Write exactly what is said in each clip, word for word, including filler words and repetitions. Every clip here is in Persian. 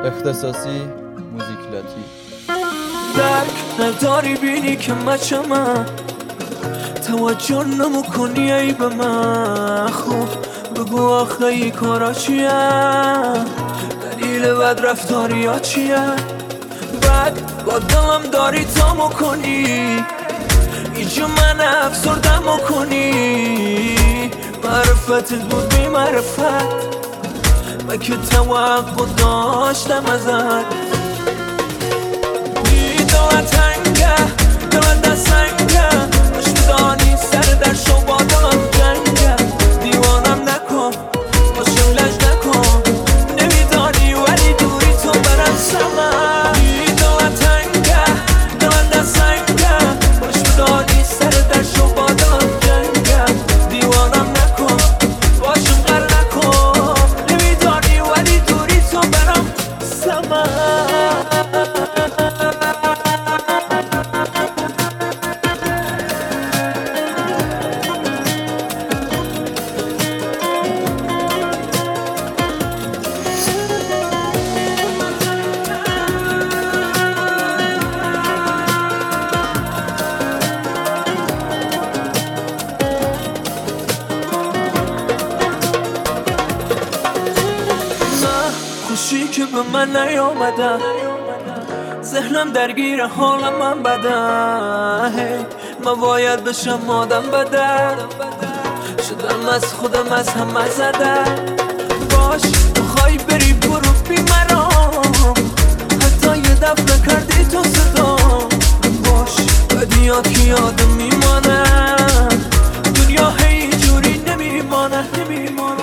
اختصاصی موزیک لاتی. درک نداری بینی که مچمم، توجه نمیکنی ای به من. خوب بگو آخه ای کارا چیه، دلیل بد رفتاری ها چیه. بعد با دلم داری تا مکنی، اینجا من افسردم مکنی. معرفتت بود بی معرفت، من که توقع داشتم ازت. دیدم تنگه دلم دست سنگه، باش میدانی سر در شو با دلم جنگه. دیوانم نکن باشم لج نکن، نمیدانی ولی دوری تو برم سمن. دیدم تنگه دلم دست سنگه، باش میدانی سر در شو با دلم جنگه. دیوانم نکن باشم غر نکن، نمیدانی ولی دوری تو برم سمن. خوشی که به من نیامدن، ذهنم درگیر حالم من بدن. هی من باید بشم آدم بدن، شدم از خودم از همه زدن. باش بخوای بری برو بی مرام، حتی یه دفعه کردی تو صدا. باش بدیات که یادم میمانه، دنیا هی جوری نمیمانه نمیمانه.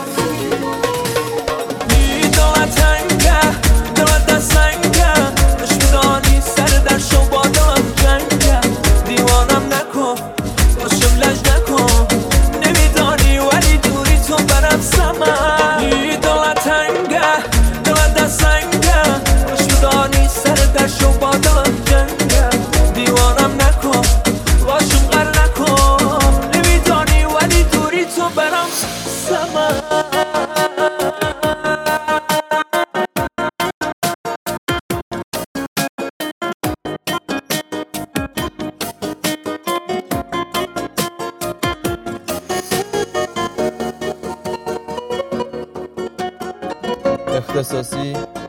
اختصاصی